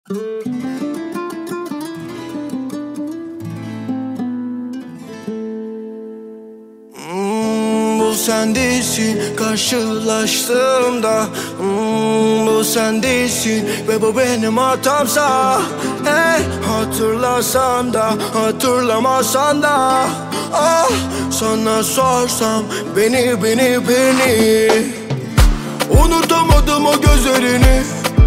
Bu sen değilsin karşılaştığımda, bu sen değilsin ve bu benim hatamsa. Hatırlasan da hatırlamasan da, ah, sana sorsam beni unutamadım o gözlerini.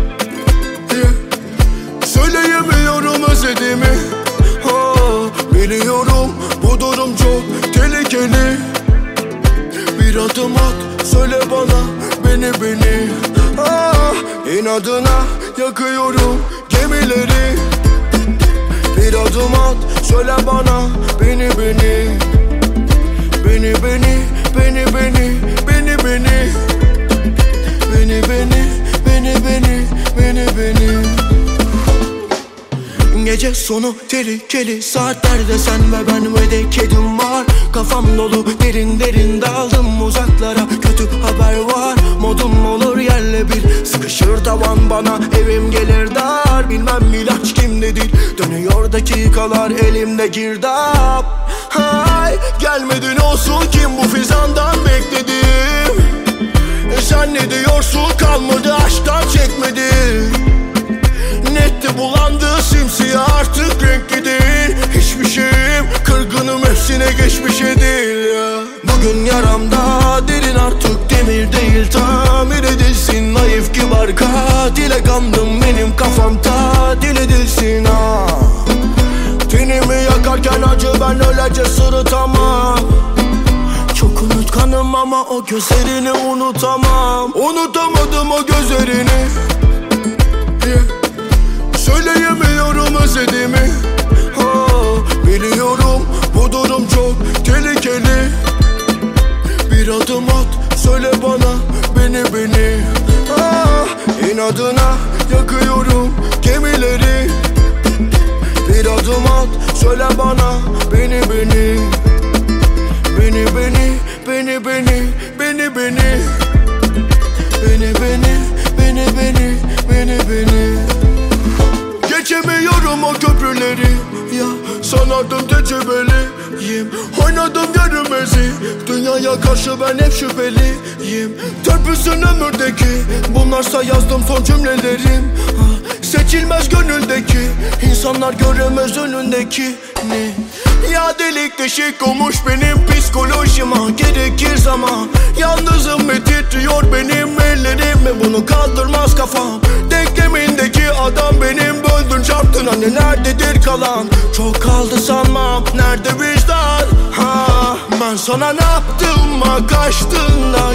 Söyleyemiyorum özlediğimi. Biliyorum bu durum çok tehlikeli. Bir adım at, söyle bana beni. İnadına yakıyorum gemileri. Bir adım at, söyle bana beni. Gece sonu tehlikeli saatlerde sen ve ben ve de kedim var. Kafam dolu derin daldım uzaklara, kötü haber var. Modum olur yerle bir, sıkışır tavan bana, evim gelir dar. Bilmem ilaç kimdedir, dönüyor dakikalar elimde girdap. Hay, gelmedin olsun kim bu fizandan bekledim. Sen ne diyorsun, kalmadı aşktan çekmedim. Netti bulandı simsiyah, artık renkli değil. Hiçbir şeyim, kırgınım hepsine geçmişe değil ya. Bugün yaramda derin, artık demir değil. Tamir edilsin naif kibar katile kandım, benim kafam tatil edilsin ha. Tenimi yakarken acı, ben öylece sırıtamam. Çok unutkanım ama o gözlerini unutamam. Unutamadım o gözlerini. Söyleyemiyorum özlediğimi. Biliyorum bu durum çok tehlikeli. Bir adım at, söyle bana beni. İnadına yakıyorum gemileri. Bir adım at, söyle bana beni. Geçemiyorum o köprüleri ya, sanardım tecrübeliyim. Oynadım görünmezi, dünyaya karşı ben hep şüpheliyim. Törpüsün ömürdeki, bunlarsa yazdım son cümlelerim. Seçilmez gönüldeki, insanlar göremez önündeki ne? Ya delik deşik olmuş benim psikolojime, gerekir zaman. Yalnızım ve titriyor benim ellerim ve bunu kaldırmaz kafam. Denklemindeki adam benim, böldün çarptın, hani nerededir kalan? Çok kaldı sanmam, nerede vicdan? Ben sana ne yaptım kaçtığında,